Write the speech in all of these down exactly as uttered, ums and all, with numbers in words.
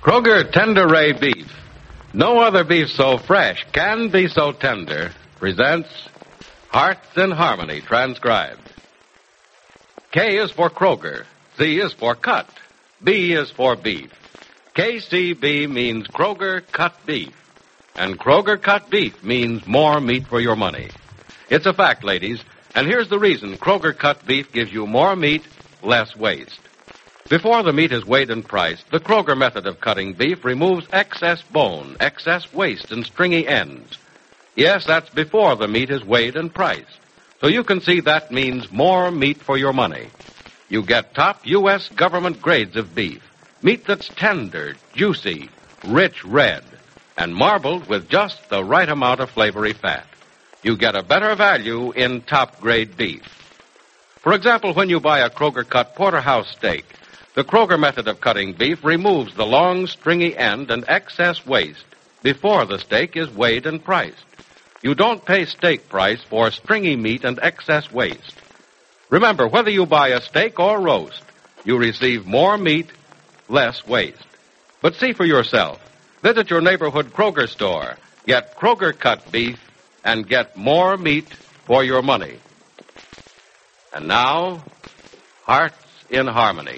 Kroger Tender Ray Beef. No other beef so fresh can be so tender. Presents Hearts in Harmony, transcribed. K is for Kroger. C is for cut. B is for beef. K C B means Kroger cut beef. And Kroger cut beef means more meat for your money. It's a fact, ladies. And here's the reason Kroger cut beef gives you more meat, less waste. Before the meat is weighed and priced, the Kroger method of cutting beef removes excess bone, excess waste, and stringy ends. Yes, that's before the meat is weighed and priced. So you can see that means more meat for your money. You get top U S government grades of beef. Meat that's tender, juicy, rich red, and marbled with just the right amount of flavory fat. You get a better value in top-grade beef. For example, when you buy a Kroger-cut porterhouse steak, the Kroger method of cutting beef removes the long, stringy end and excess waste before the steak is weighed and priced. You don't pay steak price for stringy meat and excess waste. Remember, whether you buy a steak or roast, you receive more meat, less waste. But see for yourself. Visit your neighborhood Kroger store. Get Kroger cut beef and get more meat for your money. And now, Hearts in Harmony.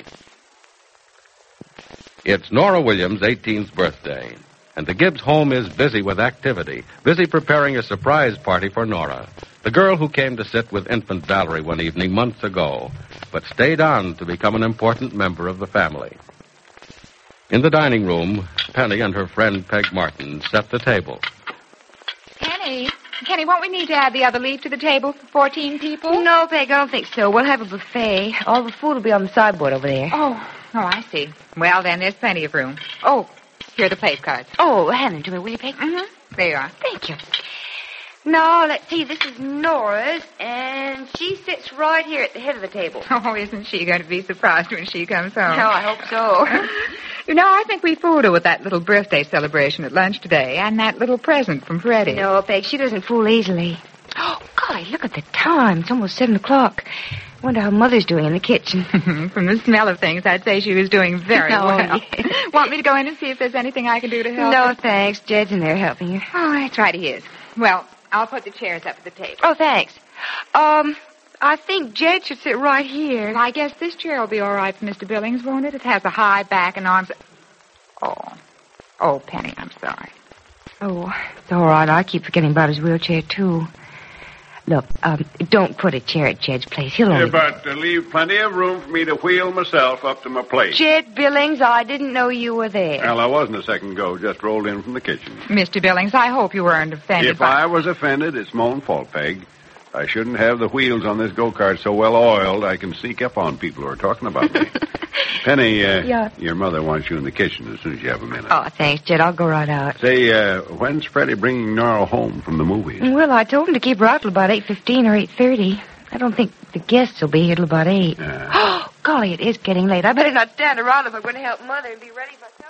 It's Nora Williams' eighteenth birthday, and the Gibbs home is busy with activity, busy preparing a surprise party for Nora, the girl who came to sit with infant Valerie one evening months ago, but stayed on to become an important member of the family. In the dining room, Penny and her friend Peg Martin set the table. Penny, Penny, won't we need to add the other leaf to the table for fourteen people? No, Peg, I don't think so. We'll have a buffet. All the food will be on the sideboard over there. Oh, oh, I see. Well, then, there's plenty of room. Oh, here are the place cards. Oh, hand them to me, will you, Peg? Mm-hmm. There you are. Thank you. Now, let's see. This is Nora's, and she sits right here at the head of the table. Oh, isn't she going to be surprised when she comes home? Oh, I hope so. You know, I think we fooled her with that little birthday celebration at lunch today and that little present from Freddie. No, Peg, she doesn't fool easily. Oh, golly, look at the time. It's almost seven o'clock. Wonder how Mother's doing in the kitchen. From the smell of things, I'd say she was doing very oh, well. Yes. Want me to go in and see if there's anything I can do to help No, her? thanks. Jed's in there helping you. Oh, that's right, he is. Well, I'll put the chairs up at the table. Oh, thanks. Um, I think Jed should sit right here. Well, I guess this chair will be all right for Mister Billings, won't it? It has a high back and arms. Oh. Oh, Penny, I'm sorry. Oh, it's all right. I keep forgetting about his wheelchair, too. Look, um, don't put a chair at Jed's place. He'll only... Yeah, but uh, leave plenty of room for me to wheel myself up to my place. Jed Billings, I didn't know you were there. Well, I wasn't a second ago. Just rolled in from the kitchen. Mister Billings, I hope you weren't offended If by... I was offended, it's my own fault, Peg. I shouldn't have the wheels on this go-kart so well oiled I can sneak up on people who are talking about me. Penny, uh, yeah. Your mother wants you in the kitchen as soon as you have a minute. Oh, thanks, Jed. I'll go right out. Say, uh, when's Freddie bringing Nora home from the movies? Well, I told him to keep her out till about eight fifteen or eight thirty. I don't think the guests will be here till about eight. Uh, Oh, golly, it is getting late. I better not stand around if I'm going to help Mother and be ready myself.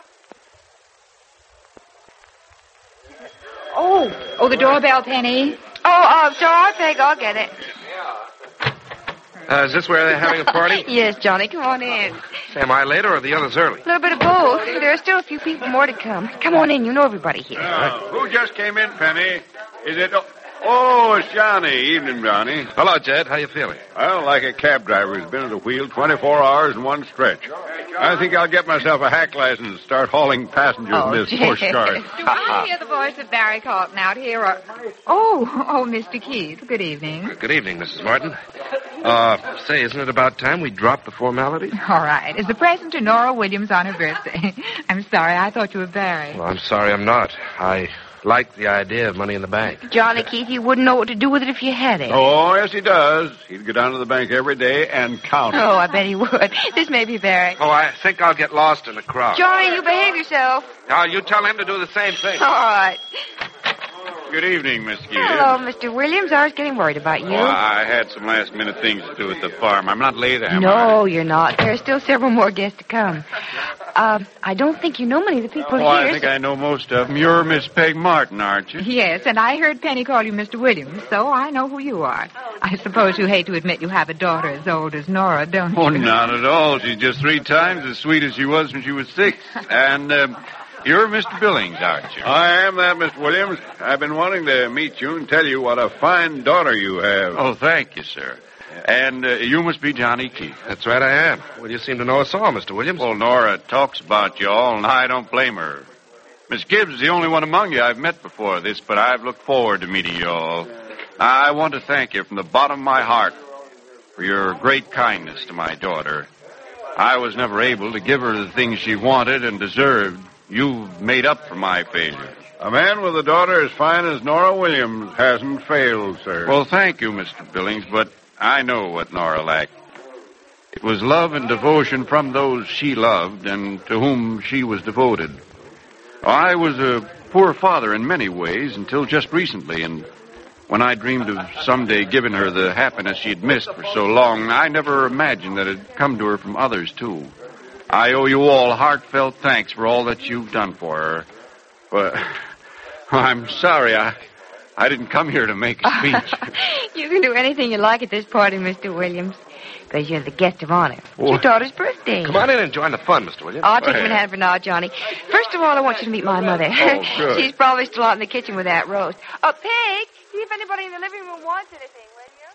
Oh, oh, the doorbell, Penny. Oh, uh, it's all right, Peg. I'll get it. Uh, is this where they're having a party? Yes, Johnny, come on in. Say, am I late or are the others early? A little bit of both. There are still a few people more to come. Come on in. You know everybody here. uh, who just came in, Penny? Is it... Oh, it's Johnny. Evening, Johnny. Hello, Jed. How you feeling? Well, like a cab driver who's been at the wheel twenty-four hours in one stretch. I think I'll get myself a hack license and start hauling passengers Oh, in this Jed. push cart. Do I hear the voice of Barry Carlton out here? Or... Oh, oh, Mister Keith. Good evening. Good evening, Missus Martin. Uh, say, isn't it about time we dropped the formalities? All right. As a present to Nora Williams on her birthday. I'm sorry. I thought you were Barry. Well, I'm sorry I'm not. I like the idea of money in the bank. Johnny Keith, you wouldn't know what to do with it if you had it. Oh, yes, he does. He'd go down to the bank every day and count it. Oh, I bet he would. This may be Barry. Oh, I think I'll get lost in the crowd. Johnny, you behave yourself. Now, you tell him to do the same thing. All right. Good evening, Miss Gibbs. Hello, Mister Williams. I was getting worried about you. Oh, I had some last-minute things to do at the farm. I'm not late, am I? No, you're not. There are still several more guests to come. Uh, I don't think you know many of the people Oh, here. I think I know most of them. You're Miss Peg Martin, aren't you? Yes, and I heard Penny call you Mister Williams, so I know who you are. I suppose you hate to admit you have a daughter as old as Nora, don't you? Oh, not at all. She's just three times as sweet as she was when she was six. And, um, you're Mister Billings, aren't you? I am that, Mister Williams. I've been wanting to meet you and tell you what a fine daughter you have. Oh, thank you, sir. And uh, you must be Johnny Keith. That's right, I am. Well, you seem to know us all, Mister Williams. Well, Nora talks about you all, and I don't blame her. Miss Gibbs is the only one among you I've met before this, but I've looked forward to meeting you all. I want to thank you from the bottom of my heart for your great kindness to my daughter. I was never able to give her the things she wanted and deserved. You've made up for my failure. A man with a daughter as fine as Nora Williams hasn't failed, sir. Well, thank you, Mister Billings, but I know what Nora lacked. It was love and devotion from those she loved and to whom she was devoted. I was a poor father in many ways until just recently, and when I dreamed of someday giving her the happiness she'd missed for so long, I never imagined that it'd come to her from others, too. I owe you all heartfelt thanks for all that you've done for her. But I'm sorry, I I didn't come here to make a speech. You can do anything you like at this party, Mister Williams, because you're the guest of honor. It's your daughter's birthday. Come on in and join the fun, Mister Williams. I'll take him in hand for now, Johnny. First of all, I want you to meet my mother. Oh, good. She's probably still out in the kitchen with that roast. Oh, Peg, see if anybody in the living room wants anything, will you?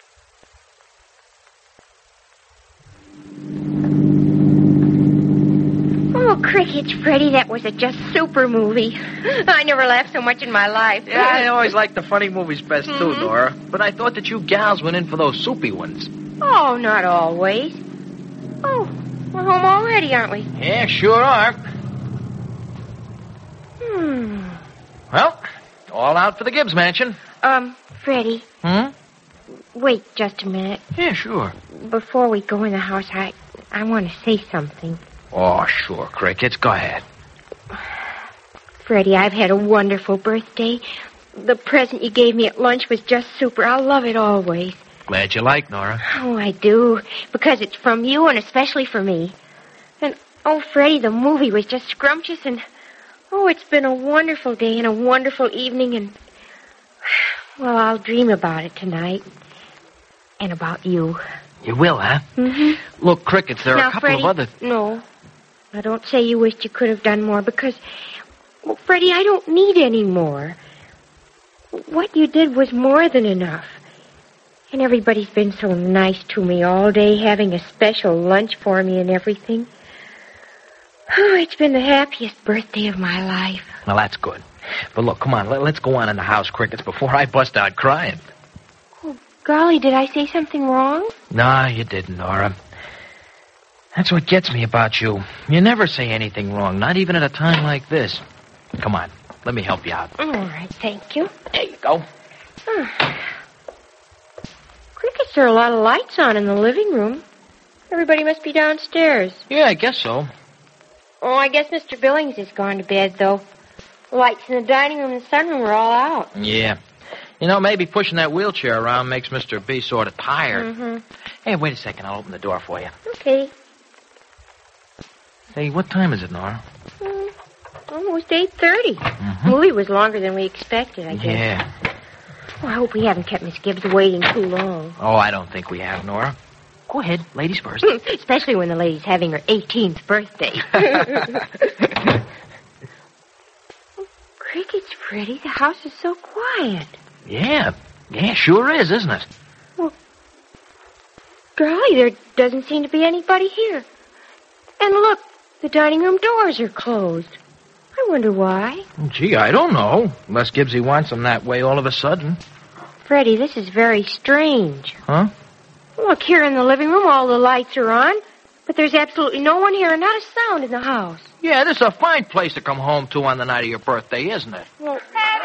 Oh, crickets, Freddie, that was a just super movie. I never laughed so much in my life. Yeah, I always liked the funny movies best, too, Mhm. Nora. But I thought that you gals went in for those soupy ones. Oh, not always. Oh, we're home already, aren't we? Yeah, sure are. Hmm. Well, all out for the Gibbs mansion. Um, Freddie, Hmm? wait just a minute. Yeah, sure. Before we go in the house, I, I want to say something. Oh, sure, Crickets. Go ahead. Freddie, I've had a wonderful birthday. The present you gave me at lunch was just super. I'll love it always. Glad you like, Nora. Oh, I do. Because it's from you and especially for me. And, oh, Freddie, the movie was just scrumptious and, oh, it's been a wonderful day and a wonderful evening and, well, I'll dream about it tonight. And about you. You will, huh? Mm-hmm. Look, Crickets, there are now, a couple Freddie, of other... No. Now, don't say you wished you could have done more because, well, Freddie, I don't need any more. What you did was more than enough. And everybody's been so nice to me all day, having a special lunch for me and everything. Oh, it's been the happiest birthday of my life. Well, that's good. But look, come on, let, let's go on in the house, Crickets, before I bust out crying. Oh, golly, did I say something wrong? No, you didn't, Nora. That's what gets me about you. You never say anything wrong, not even at a time like this. Come on, let me help you out. All right, thank you. There you go. Oh. Crickets, there are a lot of lights on in the living room. Everybody must be downstairs. Yeah, I guess so. Oh, I guess Mister Billings has gone to bed, though. The lights in the dining room and sunroom are all out. Yeah. You know, maybe pushing that wheelchair around makes Mister B sort of tired. Mm-hmm. Hey, wait a second. I'll open the door for you. Okay. Hey, what time is it, Nora? Mm, almost eight thirty. Mm-hmm. Movie was longer than we expected, I guess. Yeah. Oh, I hope we haven't kept Miss Gibbs waiting too long. Oh, I don't think we have, Nora. Go ahead. Ladies first. Especially when the lady's having her eighteenth birthday. Crickets, Freddie. The house is so quiet. Yeah. Yeah, sure is, isn't it? Well, golly, there doesn't seem to be anybody here. And look, the dining room doors are closed. I wonder why. Gee, I don't know. Unless Gibbsy wants them that way all of a sudden. Freddie, this is very strange. Huh? Look, here in the living room, all the lights are on, but there's absolutely no one here and not a sound in the house. Yeah, this is a fine place to come home to on the night of your birthday, isn't it? Well,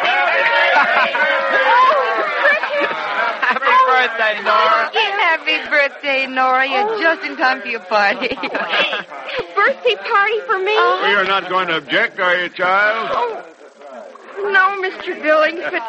Happy birthday, Nora. Happy birthday, Nora. You're Oh. just in time for your party. birthday party for me? You're not going to object, are you, child? Oh, No, Mister Billings, but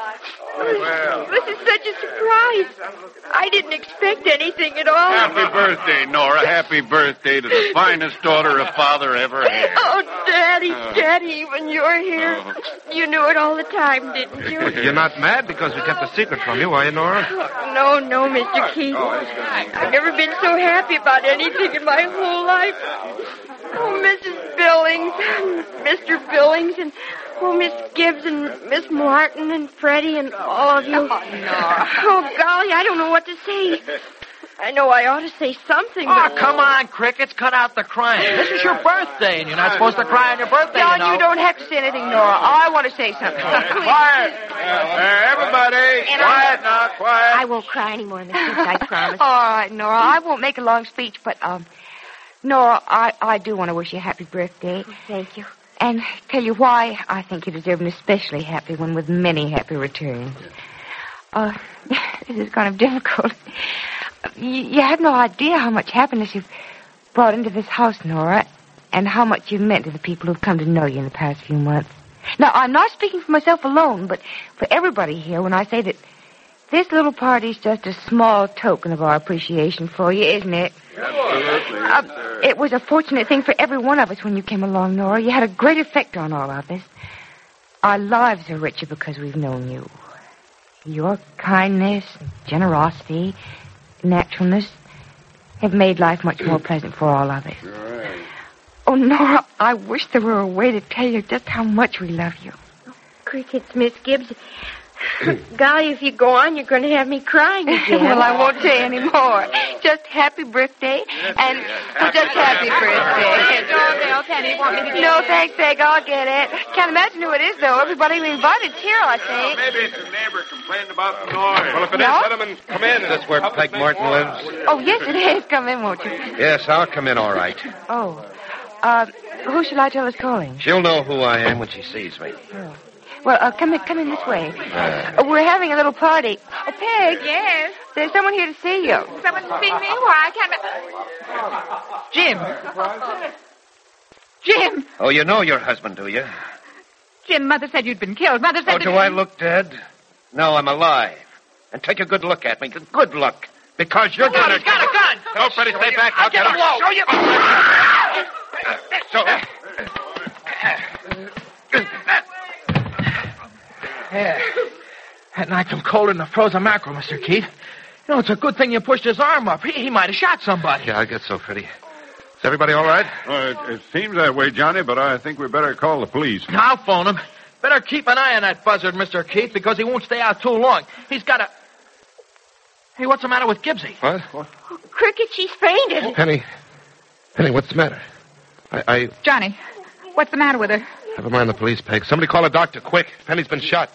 this, this is such a surprise. I didn't expect anything at all. Happy birthday, Nora. Happy birthday to the finest daughter a father ever had. Oh, Daddy, Daddy, when you're here, you knew it all the time, didn't you? You're not mad because we kept a secret from you, are you, Nora? No, no, Mister Keith. I've never been so happy about anything in my whole life. Oh, Missus Billings, Mister Billings, and oh, Miss Gibbs and Miss Martin and Freddie and all of you. Oh, no. Oh, golly, I don't know what to say. I know I ought to say something, Oh, but... come on, Crickets. Cut out the crying. This is your birthday, and you're not supposed to cry on your birthday, John, you know. you don't have to say anything, Nora. I want to say something. Quiet! Uh, everybody, quiet now, quiet. I won't cry anymore, Miss Gibbs, I promise. All right, Nora. I won't make a long speech, but, um, Nora, I, I do want to wish you a happy birthday. Thank you. And tell you why I think you deserve an especially happy one with many happy returns. Uh, this is kind of difficult. You, you have no idea how much happiness you've brought into this house, Nora, and how much you've meant to the people who've come to know you in the past few months. Now, I'm not speaking for myself alone, but for everybody here when I say that this little party's just a small token of our appreciation for you, isn't it? Absolutely. Uh, it was a fortunate thing for every one of us when you came along, Nora. You had a great effect on all of us. Our lives are richer because we've known you. Your kindness, generosity, naturalness have made life much more pleasant for all of us. Right. Oh, Nora, I wish there were a way to tell you just how much we love you. Crickets, Miss Gibbs. Golly, if you go on, you're going to have me crying again. Well, I won't say any more. Just happy birthday, and well, just happy birthday. No, Penny, want me to get No, thanks, Peg. I'll get it. Can't imagine who it is, though. Everybody we invited's here, I think. Maybe it's a neighbor complaining about the noise. Well, if it No? is, let him in. Come in. Is this where Peg Martin lives? Oh, yes, it is. Come in, won't you? Yes, I'll come in all right. Oh, uh, who shall I tell is calling? She'll know who I am when she sees me. Oh. Well, uh, come in, come in this way. Uh, we're having a little party. Oh, Peg. Yes? There's someone here to see you. Someone to see me? Why, I can't... Jim. Jim. Oh, you know your husband, do you? Jim, Mother said you'd been killed. Mother said... Oh, do I look dead? No, I'm alive. And take a good look at me. Good look. Because you're gonna... He's got a gun! No, Freddie, stay back. I'll get him. Show you. So... Yeah. That knocked him colder than a frozen mackerel, Mister Keith. You know, it's a good thing you pushed his arm up. He, he might have shot somebody. Yeah, I guess so, Freddie. Is everybody all right? Uh, it, it seems that way, Johnny, but I think we better call the police. I'll phone him. Better keep an eye on that buzzard, Mister Keith, because he won't stay out too long. He's got a... Hey, what's the matter with Gibbsy? What? What? Oh, Cricket, she's fainted. Penny. Penny, what's the matter? I, I... Johnny, what's the matter with her? Never mind the police, Peg. Somebody call a doctor, quick. Penny's been shot.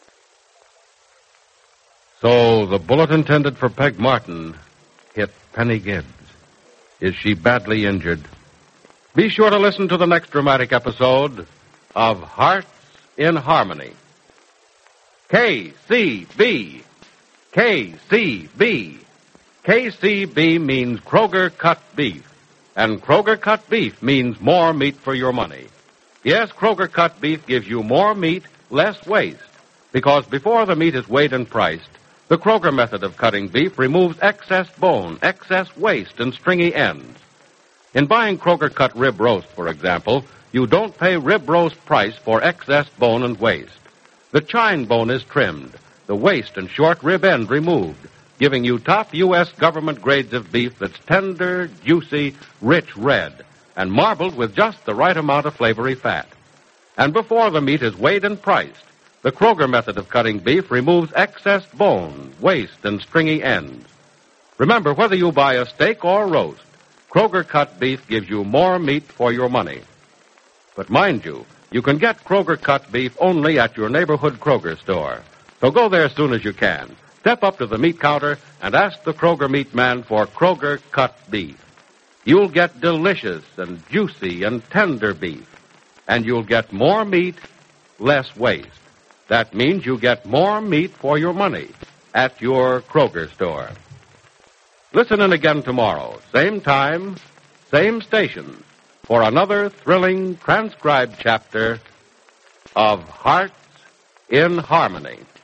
So the bullet intended for Peg Martin hit Penny Gibbs. Is she badly injured? Be sure to listen to the next dramatic episode of Hearts in Harmony. K C B. K C B. K C B means Kroger cut beef. And Kroger cut beef means more meat for your money. Yes, Kroger cut beef gives you more meat, less waste. Because before the meat is weighed and priced, the Kroger method of cutting beef removes excess bone, excess waste, and stringy ends. In buying Kroger cut rib roast, for example, you don't pay rib roast price for excess bone and waste. The chine bone is trimmed, the waist and short rib end removed, giving you top U S government grades of beef that's tender, juicy, rich red, and marbled with just the right amount of flavory fat. And before the meat is weighed and priced, the Kroger method of cutting beef removes excess bone, waste, and stringy ends. Remember, whether you buy a steak or roast, Kroger cut beef gives you more meat for your money. But mind you, you can get Kroger cut beef only at your neighborhood Kroger store. So go there as soon as you can. Step up to the meat counter and ask the Kroger meat man for Kroger cut beef. You'll get delicious and juicy and tender beef. And you'll get more meat, less waste. That means you get more meat for your money at your Kroger store. Listen in again tomorrow, same time, same station, for another thrilling transcribed chapter of Hearts in harmony.